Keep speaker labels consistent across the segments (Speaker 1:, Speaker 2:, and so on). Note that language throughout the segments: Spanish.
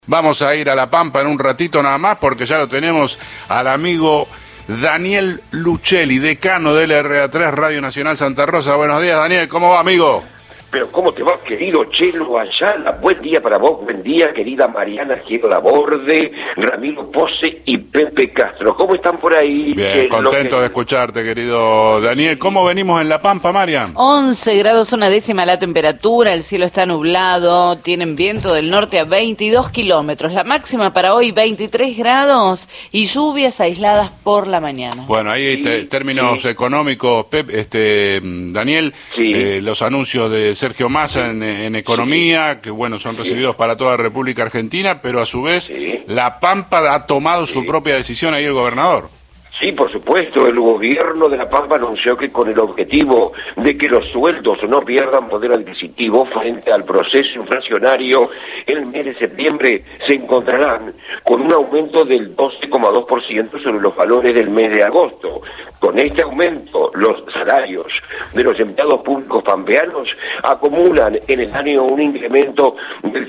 Speaker 1: Vamos a ir a La Pampa en un ratito nada más porque ya lo tenemos al amigo Daniel Luchelli, decano del LRA3 Radio Nacional Santa Rosa. Buenos días, Daniel, ¿cómo va, amigo?
Speaker 2: Pero ¿cómo te va, querido Chelo Ayala? Buen día para vos, buen día, querida Mariana Giero Laborde, Ramiro Pose y Pepe Castro. ¿Cómo están por ahí?
Speaker 1: Bien, contento de escucharte, querido Daniel. ¿Cómo venimos en La Pampa, Marian?
Speaker 3: 11 grados, una décima la temperatura, el cielo está nublado, tienen viento del norte a 22 kilómetros. La máxima para hoy, 23 grados y lluvias aisladas por la mañana.
Speaker 1: Bueno, ahí términos económicos, Daniel, los anuncios de Sergio Massa en economía, que bueno, son recibidos para toda la República Argentina, pero a su vez La Pampa ha tomado su propia decisión ahí el gobernador.
Speaker 2: Sí, por supuesto, el gobierno de La Pampa anunció que con el objetivo de que los sueldos no pierdan poder adquisitivo frente al proceso inflacionario, el mes de septiembre se encontrarán con un aumento del 12,2% sobre los valores del mes de agosto. Con este aumento, los salarios de los empleados públicos pampeanos acumulan en el año un incremento del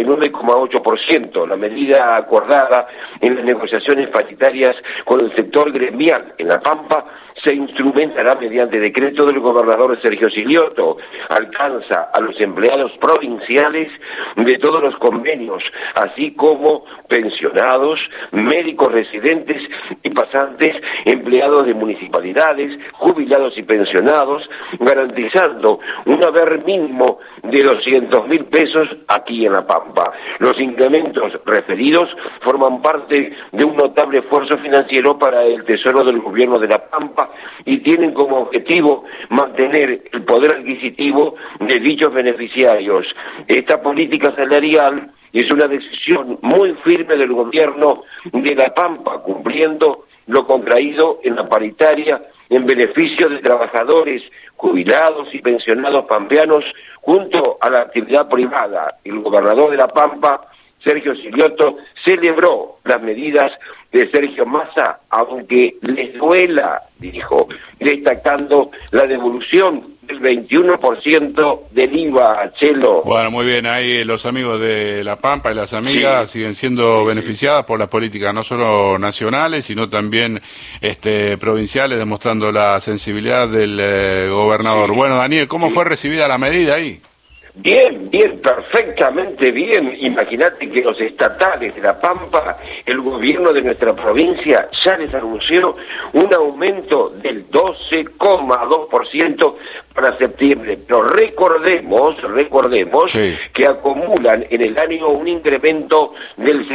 Speaker 2: 79,8%, la medida acordada en las negociaciones paritarias con el sector gremial en La Pampa se instrumentará mediante decreto del gobernador Sergio Silioto. Alcanza a los empleados provinciales de todos los convenios, así como pensionados, médicos residentes y pasantes, empleados de municipalidades, jubilados y pensionados, garantizando un haber mínimo de 200.000 pesos aquí en La Pampa. Los incrementos referidos forman parte de un notable esfuerzo financiero para el Tesoro del Gobierno de La Pampa y tienen como objetivo mantener el poder adquisitivo de dichos beneficiarios. Esta política salarial es una decisión muy firme del gobierno de La Pampa, cumpliendo lo contraído en la paritaria en beneficio de trabajadores, jubilados y pensionados pampeanos junto a la actividad privada. El gobernador de La Pampa, Sergio Silioto, celebró las medidas de Sergio Massa, aunque les duela, dijo, destacando la devolución del 21% del IVA, Chelo.
Speaker 1: Bueno, muy bien, ahí los amigos de La Pampa y las amigas siguen siendo beneficiadas por las políticas no solo nacionales, sino también provinciales, demostrando la sensibilidad del gobernador. Bueno, Daniel, ¿cómo fue recibida la medida ahí?
Speaker 2: Bien, perfectamente bien. Imagínate que los estatales de La Pampa, el gobierno de nuestra provincia, ya les anunció un aumento del 12,2% para septiembre. Pero recordemos que acumulan en el año un incremento del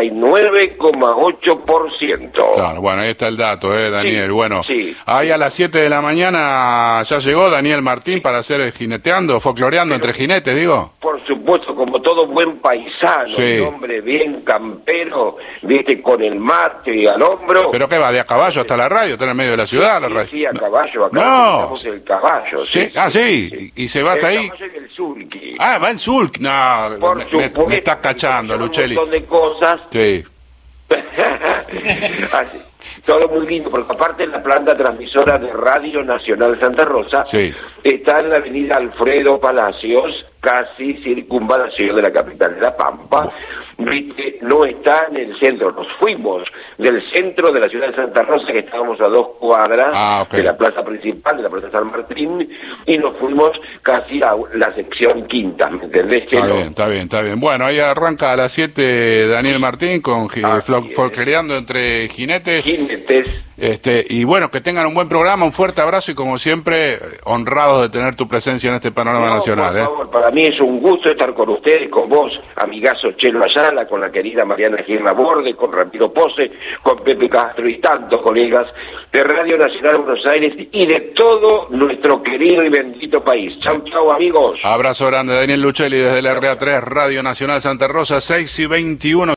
Speaker 2: 79,8%.
Speaker 1: Claro, bueno, ahí está el dato, Daniel. Bueno, ahí a las 7 de la mañana ya llegó Daniel Martín para hacer jineteando, folcloreando entre jinetes, digo.
Speaker 2: Por supuesto, como todo buen paisano, un hombre bien campero, viste, con el mate al hombro.
Speaker 1: ¿Pero qué va, de a caballo hasta la radio? ¿Está en el medio de la ciudad? La radio?
Speaker 2: Sí, a caballo, acá tenemos el caballo.
Speaker 1: Sí. Y se va hasta ahí.
Speaker 2: El sulky.
Speaker 1: Ah, va en sulky. No, me está cachando, Luchelli.
Speaker 2: Un montón de cosas.
Speaker 1: Sí.
Speaker 2: Así, todo muy lindo, porque aparte la planta transmisora de Radio Nacional Santa Rosa está en la avenida Alfredo Palacios, casi circunvalación de la capital de La Pampa. ¿Viste? No está en el centro, nos fuimos del centro de la ciudad de Santa Rosa, que estábamos a 2 cuadras de la plaza principal, de la plaza San Martín, y nos fuimos casi a la sección quinta, ¿me entendés?
Speaker 1: Está bien. Bueno, ahí arranca a las 7 Daniel Martín con folcloreando entre jinetes. Y bueno, que tengan un buen programa, un fuerte abrazo y como siempre, honrados de tener tu presencia en este panorama nacional.
Speaker 2: Por favor, para mí es un gusto estar con ustedes, con vos, amigazo Chelo Ayala, con la querida Mariana Giero Laborde, con Ramiro Pose, con Pepe Castro y tantos colegas de Radio Nacional Buenos Aires y de todo nuestro querido y bendito país. Chau, amigos.
Speaker 1: Abrazo grande, Daniel Luchelli desde el LRA3 Radio Nacional Santa Rosa, 6:21.